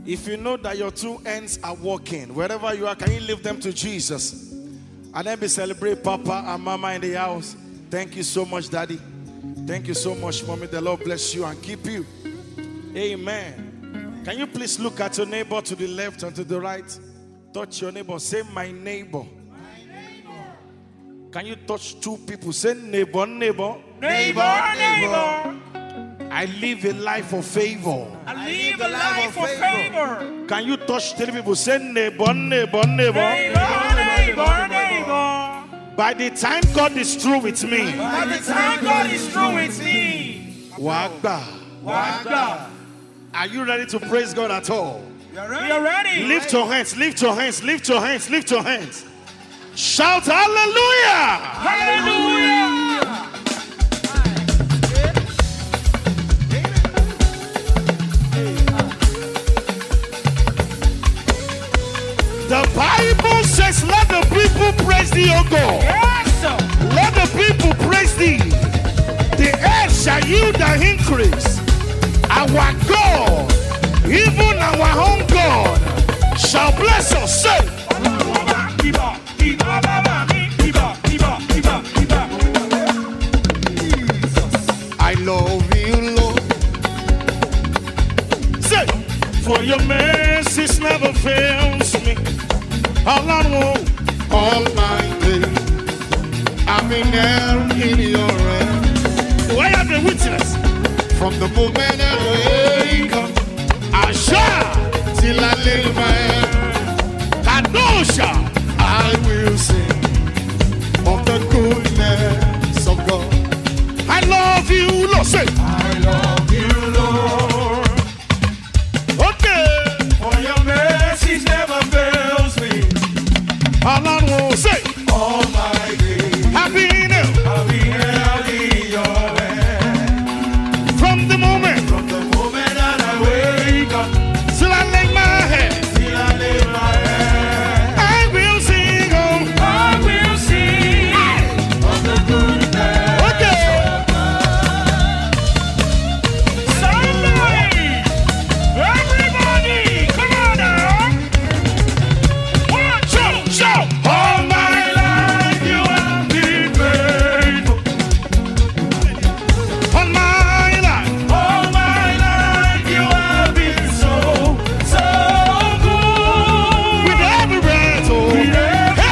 If you know that your two ends are working, wherever you are, can you lift them to Jesus? And then we celebrate Papa and Mama in the house. Thank you so much, Daddy. Thank you so much, Mommy. The Lord bless you and keep you. Amen. Can you please look at your neighbor to the left and to the right? Touch your neighbor. Say, my neighbor. Can you touch two people? Say, neighbor, neighbor. Neighbor, neighbor. I live a life of favor. I live a life of favor. Can you touch three people? Say, neighbor, neighbor, neighbor. Neighbor, neighbor, neighbor. By the time God is through with me. By the time God is through with me. Wagba. Wagba. Are you ready to praise God at all? We are ready. Lift your hands, lift your hands, lift your hands, lift your hands. Shout hallelujah! Hallelujah! The Bible says, let the people praise thee, O God. Yes, sir. Let the people praise thee. The earth shall yield the increase. Our God, even our own God, shall bless us. Say, I love you, Lord. Say, for your mercies never fails me. All my days, I've been held in your hand. Why are the witness? From the moment I wake up, I shall till I lay my head. Kadosha, I will sing of the goodness of God. I love you, Lord. Say, I love you, Lord. Okay. For your mercies never fails me. Allah will say, all my days, I've been held in your hand. From the moment that I wake up, till I lay my head. I will sing, oh, I will sing of the goodness okay. of God. Somebody, everybody, come on now. 1, 2, Shout! all my life you have been faithful. On my life, All my life you have been so good. with every breath, oh, With every hey,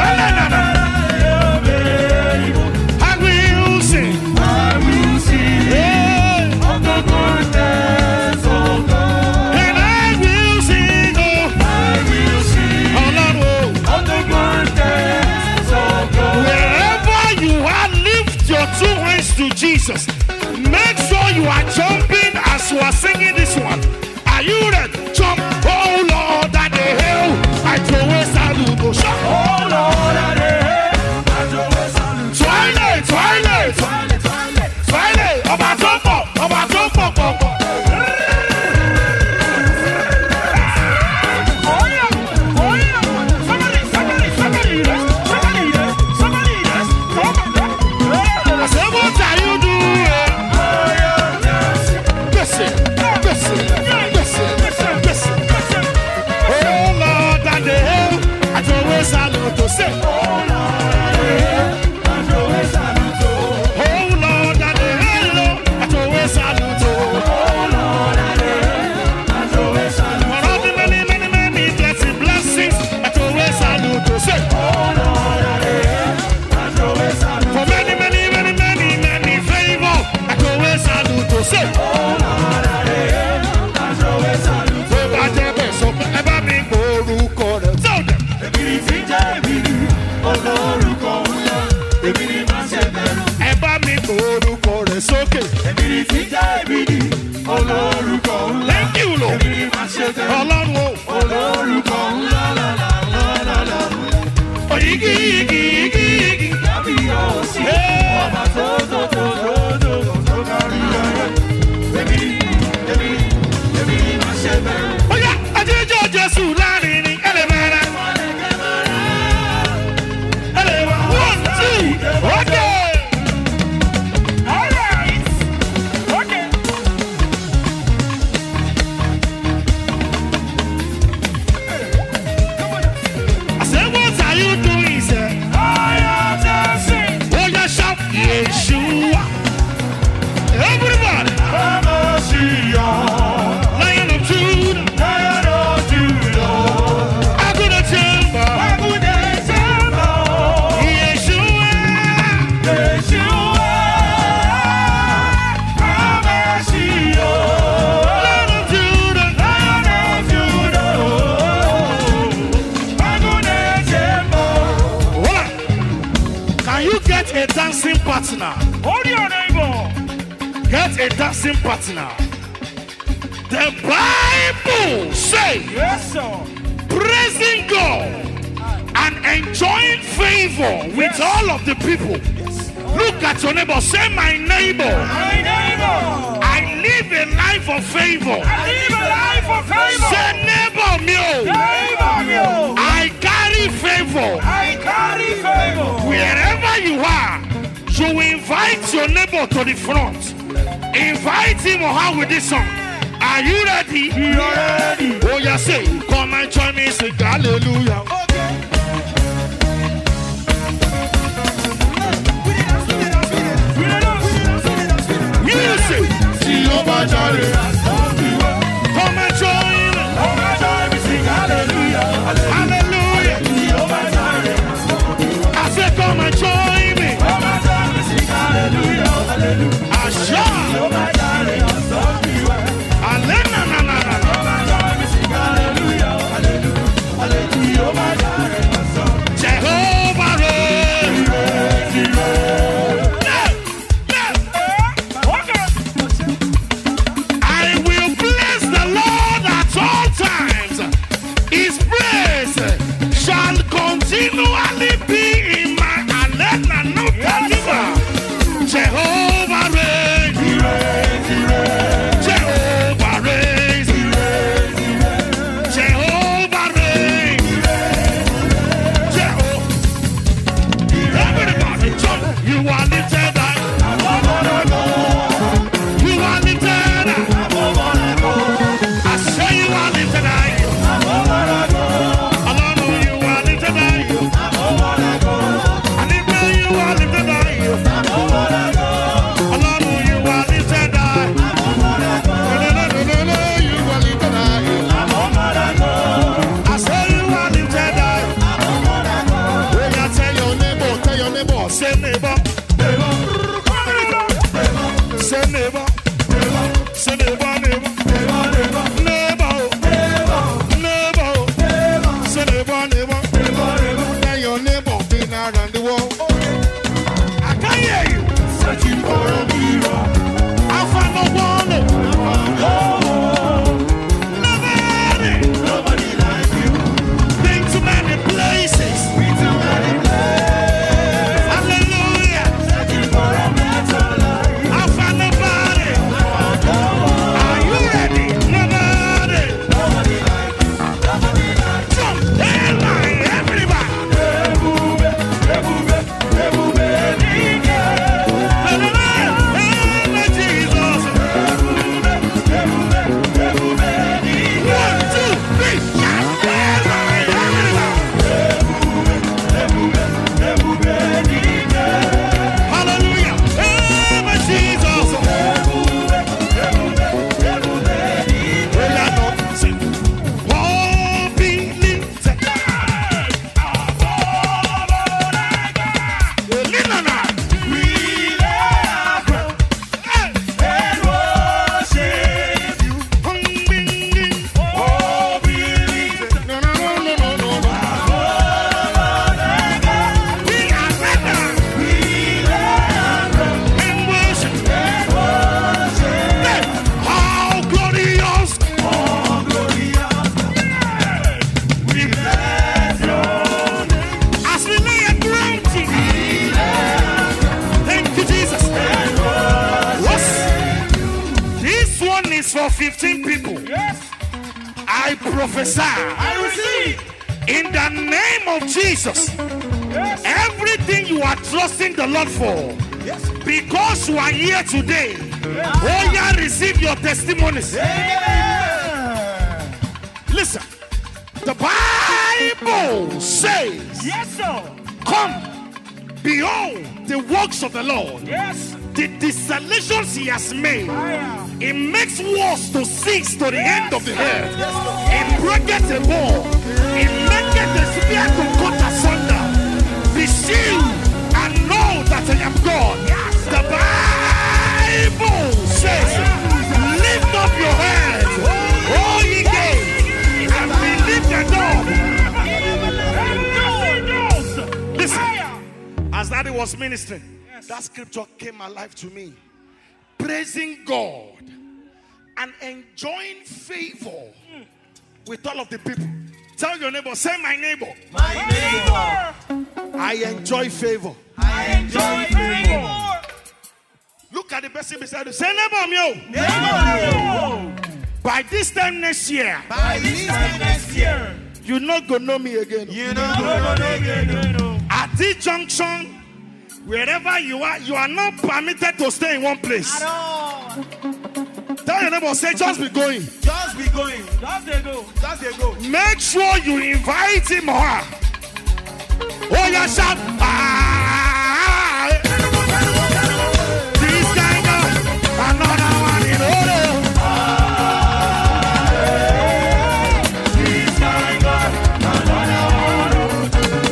I will sing, I will sing yeah, of the goodness of God. and I will sing, oh, I will sing Allah, oh. of the goodness of God. Wherever you are, lift your two hands to Jesus. Make sure you are jumping as you are singing this one. Are you ready? Jump, oh Lord, that the hell I throw a salute. Oh Lord, I always salute. Twilight, twilight, Twilight, twilight. twilight. About to pop. Oh yeah, oh yeah. Somebody dance. Come on, I said, what are you doing? Listen. Oh Lord, that the hell I throw a salute to say. Oh Lord, that the hell I throw a salute to. For all the many blessings, I throw a salute to say. For many favor, I throw a salute to say. So bad, so ever me go orúkọ rẹ̀. Tell them. Ẹ bá mi gbé orúkọ rẹ̀ sókè. Thank you, Lord. Ọlọ́run o. Oyigi, igi. Oya, àjíjọ́ Jésù láàrin ní ẹlẹ́mẹ̀rẹ̀. Ẹlẹ́wà, 1, 2, okay. All right. Okay. partner. Hold your neighbor. Get a dancing partner. The Bible says, Yes, sir. praising God and enjoying favor with all of the people. Look at your neighbor. Say, my neighbor. My neighbor. I live a life of favor. I live a life of favor. Say, neighbor, me. Neighbor, you. I carry favor. I carry favor. Wherever you are, you invite your neighbor to the front. Invite him or her with this song. Are you ready? You are ready. Oh, yeah, say, come and join me, sing hallelujah. Music. Jehovah Jireh. Come and join me. Come and join me, sing hallelujah. Hallelujah. Jehovah Jireh. I said, come and join me. Come and join me, sing hallelujah. Hallelujah. Asha. Jehovah Jireh has done me well. Alena na na na. Come and join me, sing hallelujah. Hallelujah. Hallelujah. Jehovah Jireh has done me well. Jehovah reign. He reigns. I will bless the Lord at all times. His praise shall continually be in my Alena no Taliba. Jehovah reign. He reigns. He reigns. Jehovah reigns. He reigns. He reigns. Jehovah reign. Jehovah. Everybody jump. You are lifted high. You are lifted high. I say you are lifted high. Alone you are lifted high. And if you are lifted high. Alone you are lifted high. You are lifted high. I say you are lifted high. Oh, yeah, tell your neighbor, say neighbor. Say neighbor. Say neighbor, neighbor. Neighbor. Say neighbor, neighbor. Tell your neighbor, been around the world. I can hear you. Searching for a mirror. I find no one. Nobody like you. Been to many places. We too many places. Hallelujah. Searching for a better life. I find nobody. Are you ready? Nobody. Nobody like you. Nobody like you. Jump. Hey, line, everybody. Ebube, ebube, ebube, nige. Hey, my Jesus. Ebube, ebube, ebube, nige. 1, 2, 3. Hey, line, everybody. Ebube, ebube, nige. Hallelujah. Hey, my Jesus. Ebube, ebube, ebube, nige. Oh, yeah, no. Sing. Oh, be lifted. Linana. We lay our crown Hey. and worship you. Oh, we lift No, no, no, no, no, no, no. We are better We lay our crown in worship. and worship. Hey, how glorious. Oh, glorious. We bless your name. As we lay a crown to you. Thank you, Jesus. What's this one is for 15 people. Yes, I prophesy I receive. in the name of Jesus. Yes, Everything you are trusting the Lord for, yes. because you are here today, oh yeah, receive your testimonies. Yeah. Listen, the Bible says, Yes, sir. come, behold the works of the Lord, Yes. the desolations he has made. Fire. It makes wars to cease to the end of the earth. It breaketh a bow. It maketh the spear to cut asunder. Be still and know that I am God. The Bible says, lift up your heads, all ye gates, and be lifted up. Listen, as Daddy was ministering, That scripture came alive to me. Praising God and enjoying favor with all of the people. Tell your neighbor, say my neighbor. My neighbor. I enjoy favor. I enjoy favor. Look at the person beside you. Say neighbor, yo. Neighbor. By this time next year. By this time next year. You're not going to know me again. You know. At this junction, wherever you are not permitted to stay in one place. At all. Tell your neighbor, say just be going. Just be going. Just they go. Just they go. Make sure you invite him or her. Oh, yeah, shout. This kind of another one in order. This kind of another one.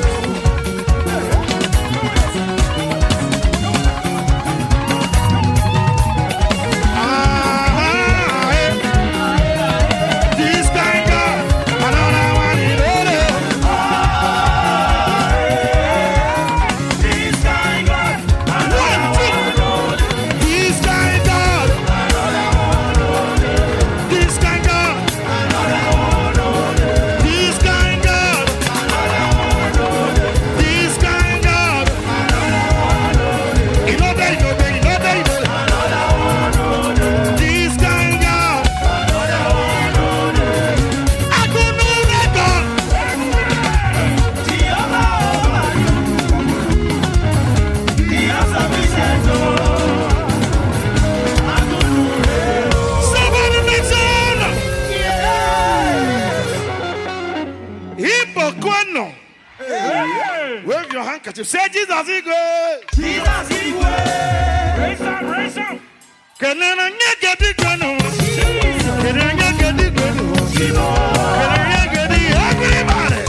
This kind of another one in order. This kind of another one. This kind of. This kind of. This kind of. This kind of. You know that, you know that, you know that, you know that. This kind of. I don't know that God. Somebody make some. Hypocrite. Wave your handkerchief. Say Jesus is good. Jesus is way. Raise up, raise up. Kenana nyegedi gano. Kenana nyegedi gano. Kenana nyegedi everybody.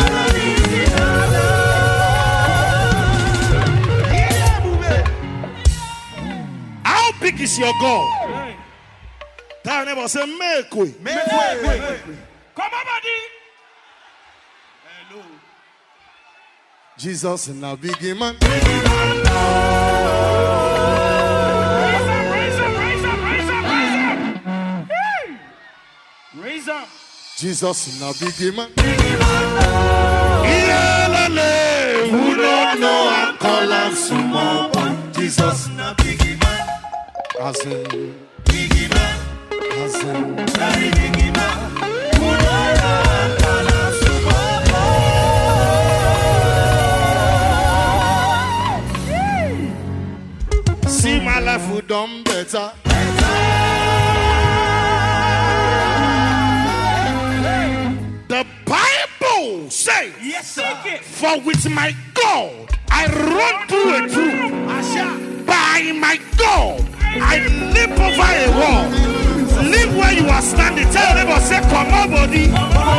How big is your God? Tell your neighbor, say make way. Come on, buddy. Jesus in a big man. Raise up, raise up, raise up, raise up, raise up. Hey. Raise up. Jesus in a big man. Iyelele, who don't know I call him small boy. Jesus Na biggie man, as in, biggie man, as in. very biggie man. Udara kala See my life who done better. The Bible says, Yes, sir. for with my God I run through a troop. By my God I leap over a wall. Leave where you are standing. Tell your neighbor, say, come on, body.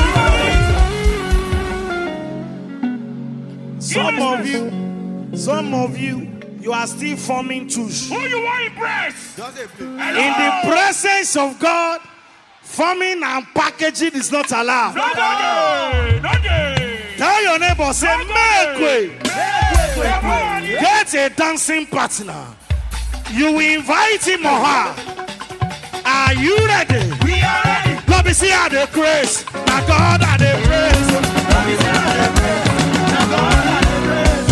Some of you are still forming twos. Who you want to impress? In the presence of God, forming and packaging is not allowed. Nobody. Tell your neighbor, say, make way. Get a dancing partner. You invite him or her. Are you ready? We are ready. Let me see how they praise. Now God are they praise. Let me see how they praise. Now God are they praise.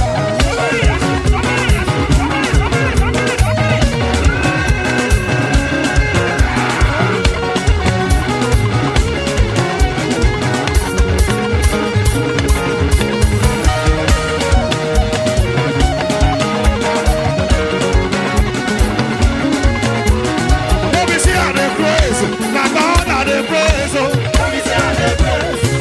Let me see how they praise. Now God are they praise. Let me see how they praise.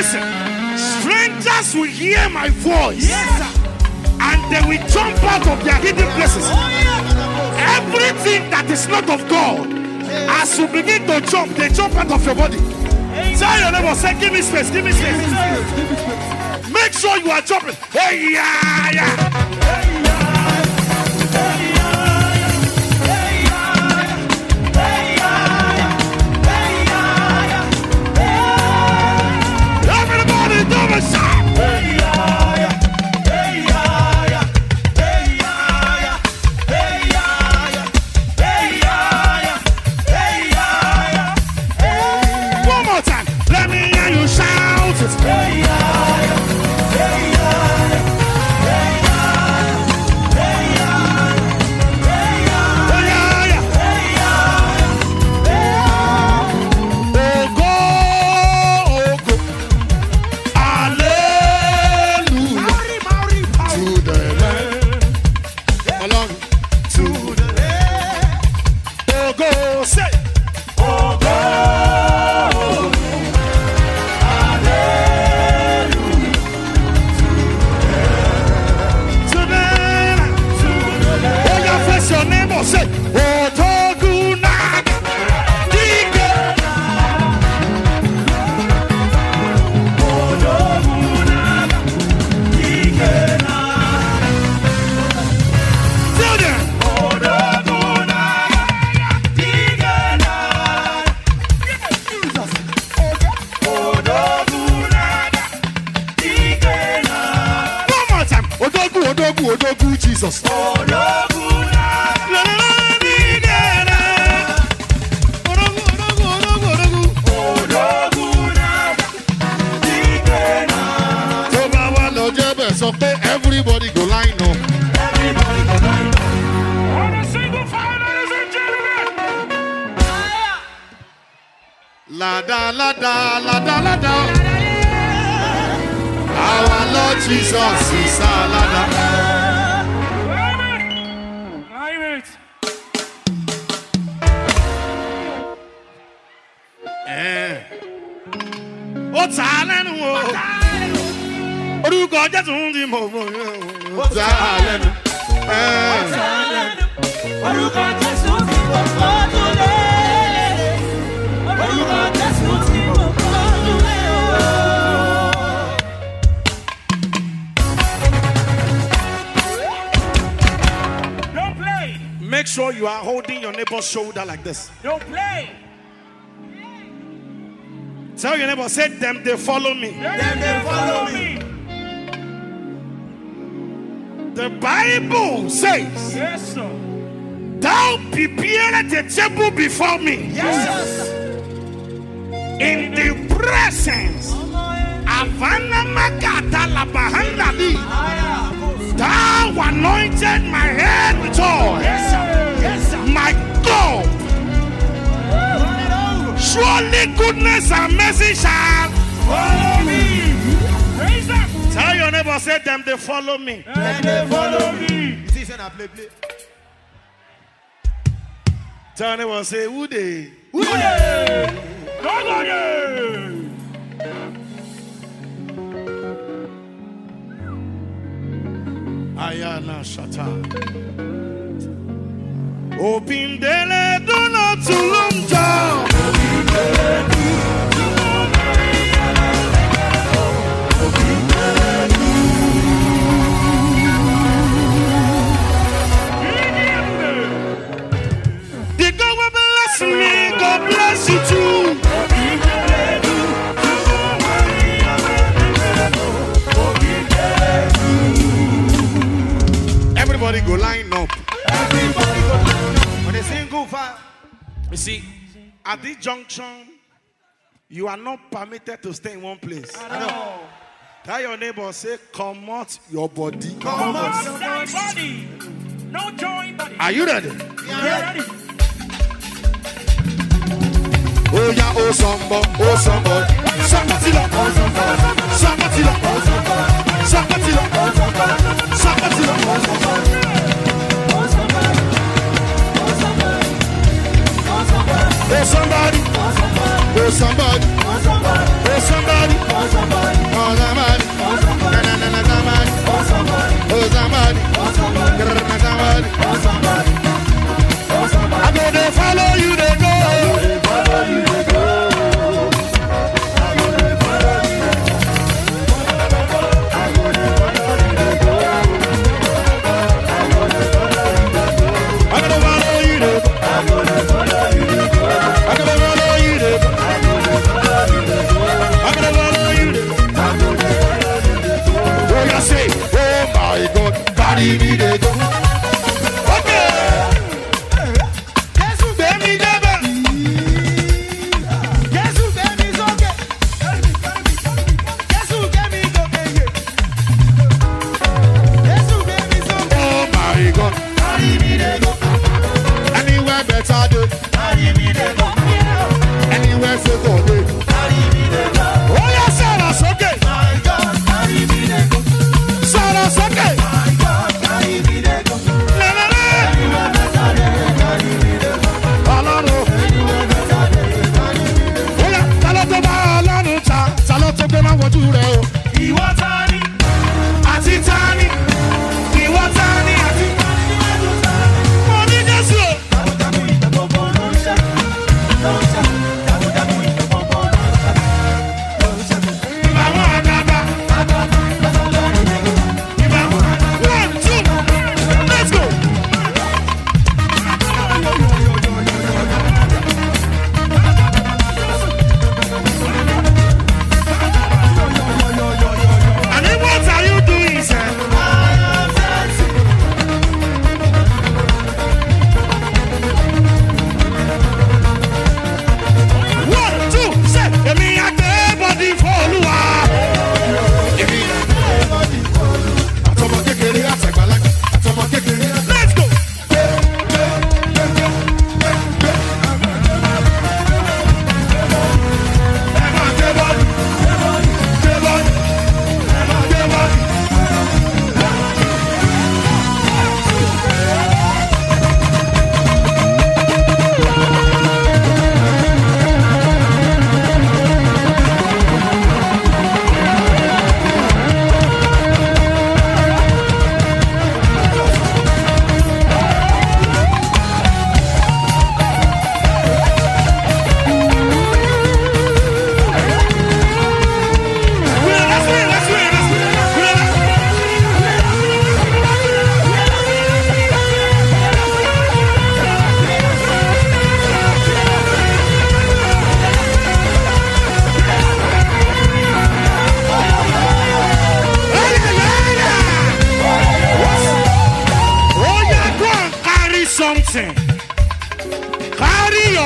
Listen, strangers will hear my voice. Yes, sir. And they will jump out of their hidden places. Oh, yeah. Everything that is not of God, as you begin to jump, they jump out of your body. Tell your neighbor, say, give me space, give me space. Make sure you are jumping. Hey, yeah, yeah. Everybody do the shout. One more time. Let me hear you shout it. Odogu Jesus. Everybody go line up. Everybody go line up. On a single file, ladies and gentlemen. La da la da la da la da. Our Lord Jesus is our Lord. Climate. What's happening? Orúkọ Jésù ń di mọ̀ fún mi. What's happening? Orúkọ Jésù tí mo fojú lé. Orúkọ Jésù tí mo fojú lé. Don't play. Make sure you are holding your neighbor's shoulder like this. Don't play. Tell your neighbor, say them, they follow me. They follow me. The Bible says, Yes, sir. thou prepared a table before me. Yes. In the presence of Anamagatalabahandali. Thou anointed my head with oil. Yes, sir. Yes, sir. My God. Surely goodness and mercy shall Follow me. Raise up. tell your neighbor, say them, they follow me. And they follow me. Tell your neighbor, say, who they? Who they? Nobody. Ayana Shata. Opindele dono tulumja. The God will bless me, God bless you too. Everybody go line up. Everybody go line up. On a single file. You see, at this junction, you are not permitted to stay in one place. I know. Tell your neighbor, say, come out your body. Come on, body. No joint body. Are you ready? Yeah. Ready. Oh yeah, oh somebody, oh somebody. Somebody, oh somebody. Somebody, oh somebody. Somebody, oh somebody. Somebody, oh somebody. Oh somebody, oh somebody, oh somebody, oh somebody, oh somebody,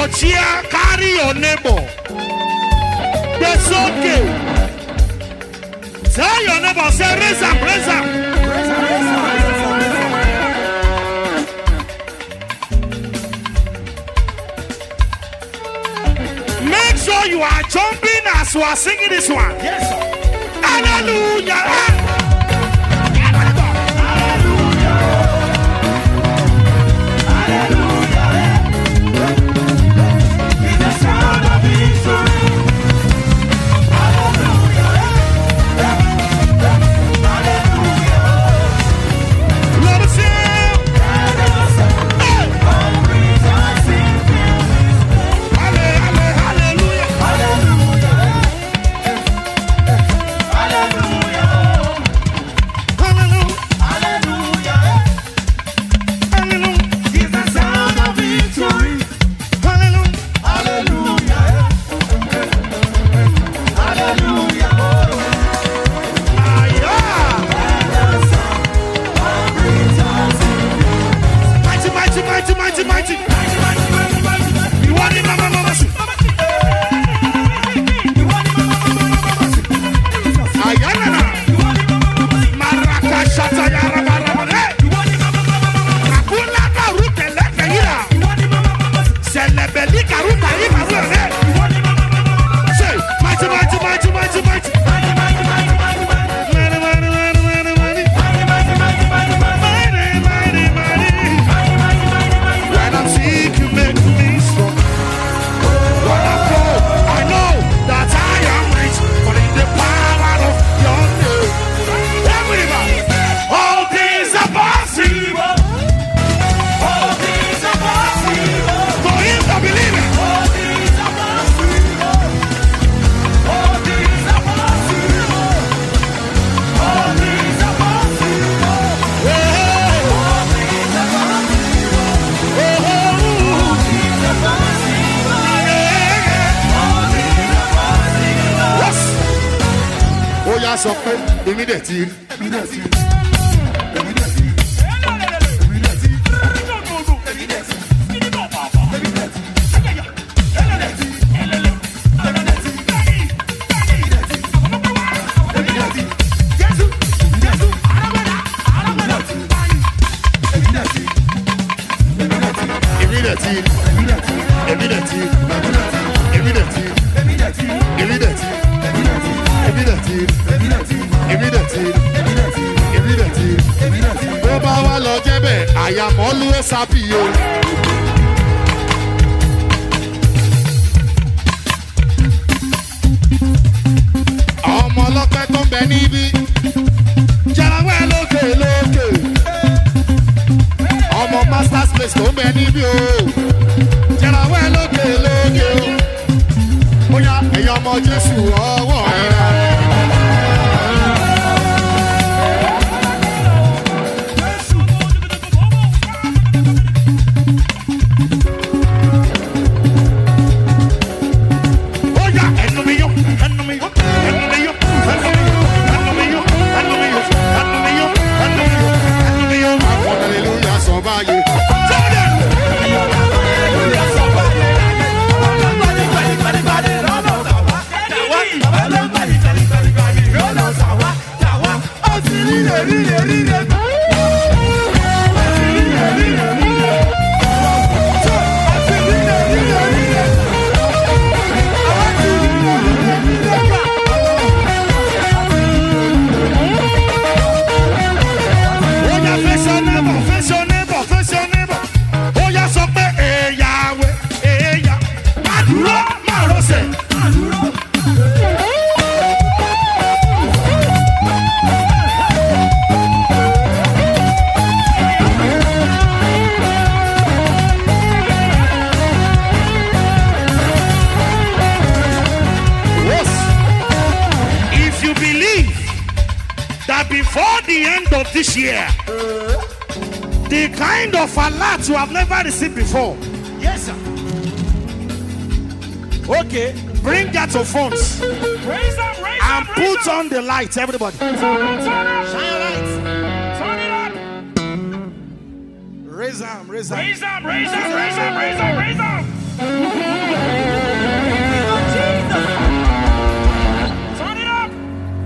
your chair, carry your neighbor. That's okay. Tell your neighbor, say, raise up, raise up. Make sure you are jumping as you are singing this one. Yes, sir. Hallelujah. Sọ pé èmi dẹ̀ ti I am always happy. Ọmọ ọlọ́pẹ́ tó ń bẹ níbí. Jẹ́rawẹ́ lókè lókè. Ọmọ Masters Place tó ń bẹ níbí o. Jẹ́rawẹ́ lókè lókè o. Bóyá ẹ̀yin ọmọ Jésù ọwọ́ ẹ̀. Before the end of this year, the kind of alert you have never received before. Yes, sir. Okay. Bring that to phones. Raise up, and put on the lights, everybody. Turn up. Shine your lights. Turn it up. Raise them, raise them. Raise up, raise up, raise up, raise up, raise up. Turn it up.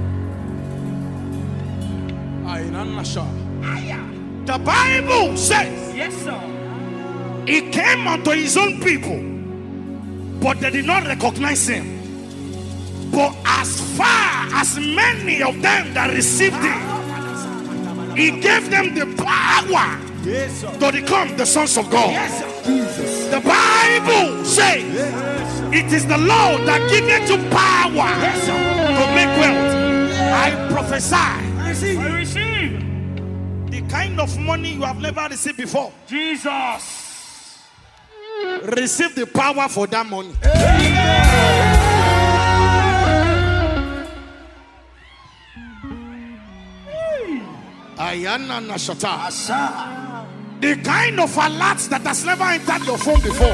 The Bible says Yes, sir. he came unto his own people, but they did not recognize him. But as far as many of them that received him, he gave them the power to become the sons of God. The Bible says it is the Lord that giveth you power to make wealth. I prophesy I receive. the kind of money you have never received before. Jesus. Receive the power for that money. Ayana Nashata. The kind of alerts that has never entered your phone before.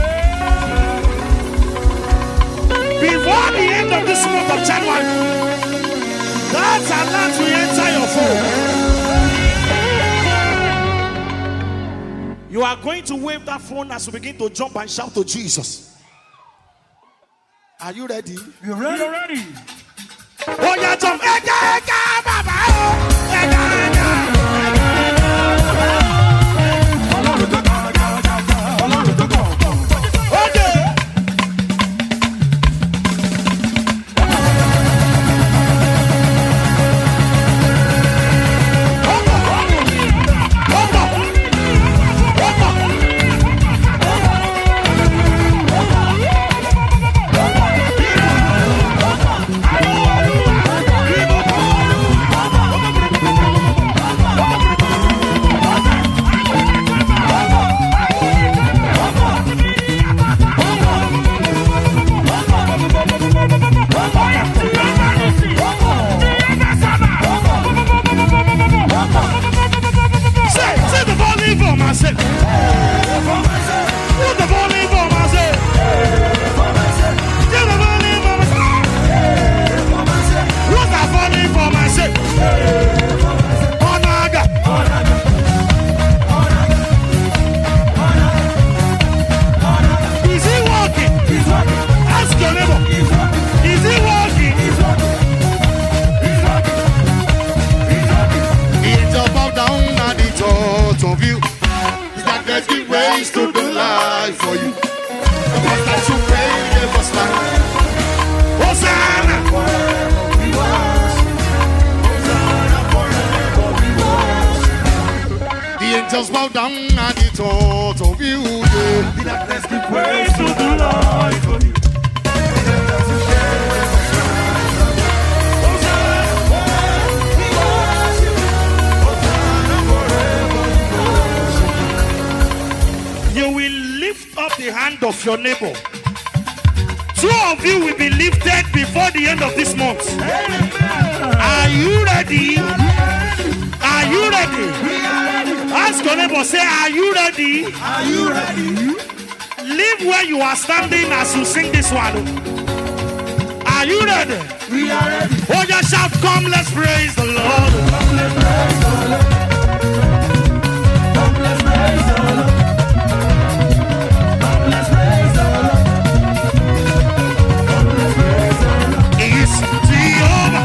Before the end of this month of January, that alert will enter your phone. You are going to wave that phone as you begin to jump and shout to Jesus. Are you ready? You ready? Oh, yeah, jump. Eka, eka, baba, oh. Eka, eka. Okay. Just bow down at the thought of you. Let's give praise to the Lord for you. You will lift up the hand of your neighbor. Two of you will be lifted before the end of this month. Are you ready? Are you ready? Ask your neighbor, say, are you ready? Are you ready? Leave where you are standing as you sing this one. Are you ready? We are ready. Oh, just shout, come, let's praise the Lord. Come, let's praise the Lord. Come, let's praise the Lord. Come, let's praise the Lord. Come, let's praise the Lord. He is Jehovah.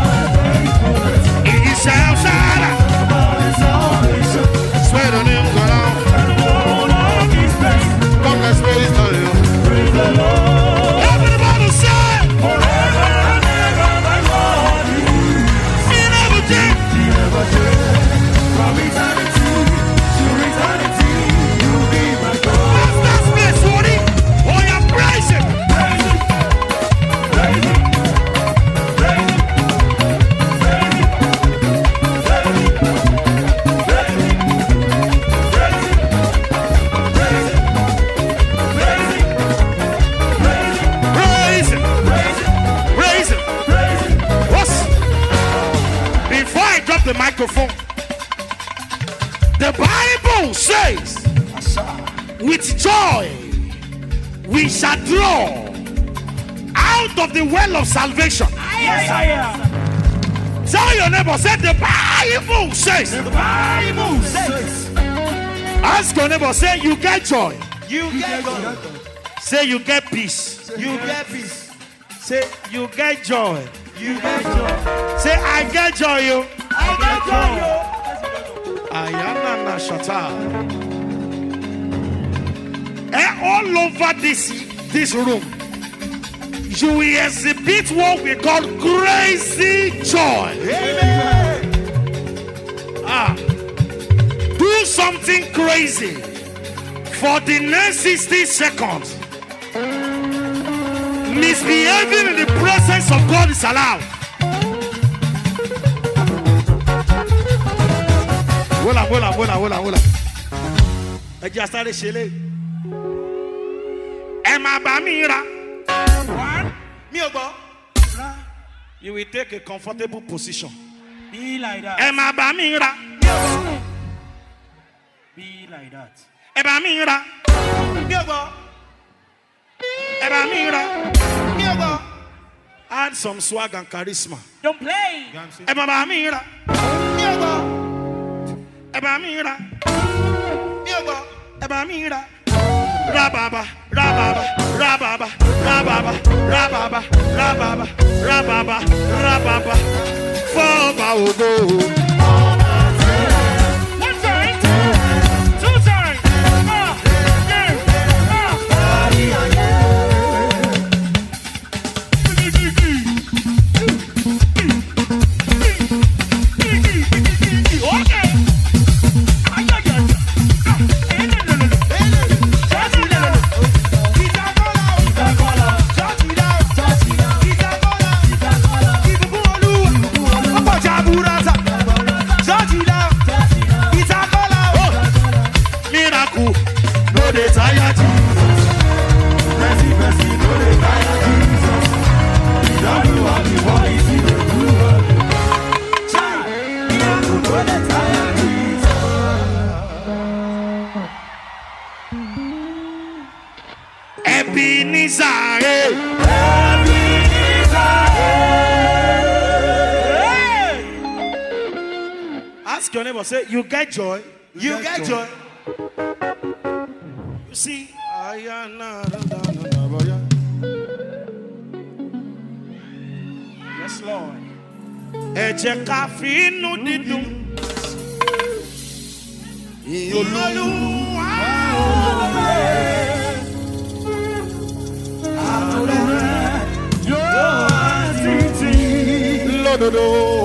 He is El Shaddai. Swear the name go down. Come, let's praise the Lord. Praise the Lord. Everybody say, Forever and ever, thy God is. He never change. He never changes. From eternity to eternity, you'll be my God. That's place, Woody. Oh, yeah, praise him. Praise him. Praise him. Praise him. Praise him. Praise him. Praise him. Praise him. Praise him. What's before I drop the microphone? The Bible says, with joy we shall draw out of the well of salvation. Tell your neighbor, say the Bible says. The Bible says, Ask your neighbor, say you get joy. you get God. Say you get peace. You get peace. Say you get joy. You get joy. Say I get joy, yo. I get joy. Ayana na shata. All over this room, you will exhibit what we call crazy joy. Amen. Do something crazy for the next 60 seconds. Misbehaving in the presence of God is allowed. Wola. I just started shele. Emma Bamira. One. You will take a comfortable position. Be like that. Emma Bamira. Be like that. Emma Mira. Add some swag and charisma. Don't play. Emma Mira. Rababa. Foba ogo. One time. Two times. Miracle, no dey tire Jesus. Mercy, no dey tire Jesus. Don't do what you want, if you do what you want. Miracle, no dey tire Jesus. Ebenezer. Ask your neighbor, say, you get joy. You get joy. You see, Yes, Lord. Eje ká fi inú dídùn. Olúwa lódodo.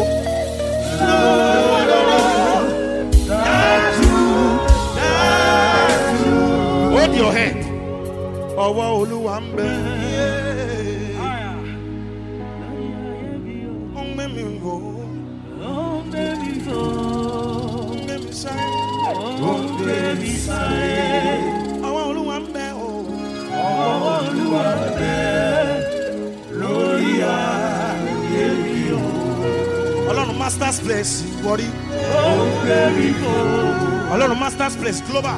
Hold your head. Ọwọ́ Olúwa ń bẹ. Ó ń gbé mi wò. Ó ń gbé mi sáré. Ọwọ́ Olúwa ń bẹ o. Ọlọ́run Master's Place wọrí. Ọlọ́run Master's Place global.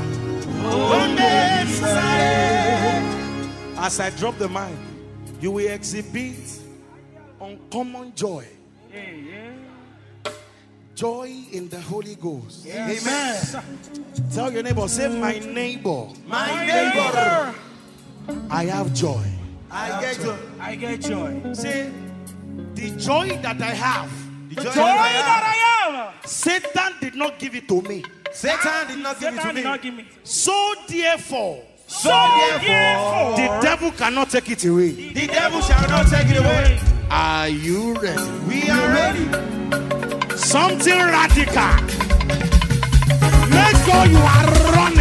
As I drop the mic, you will exhibit uncommon joy. Joy in the Holy Ghost. Yes. Amen. Tell your neighbor, say, my neighbor, My neighbor. I have joy. I get joy. I get joy. Say, the joy that I have, The joy Joy that I am. Satan did not give it to me. Satan did not give it to Satan me. did not give me. So therefore, Therefore, the devil cannot take it away. The devil shall not take it away. Are you ready? We are ready. Something radical. Make sure you are running.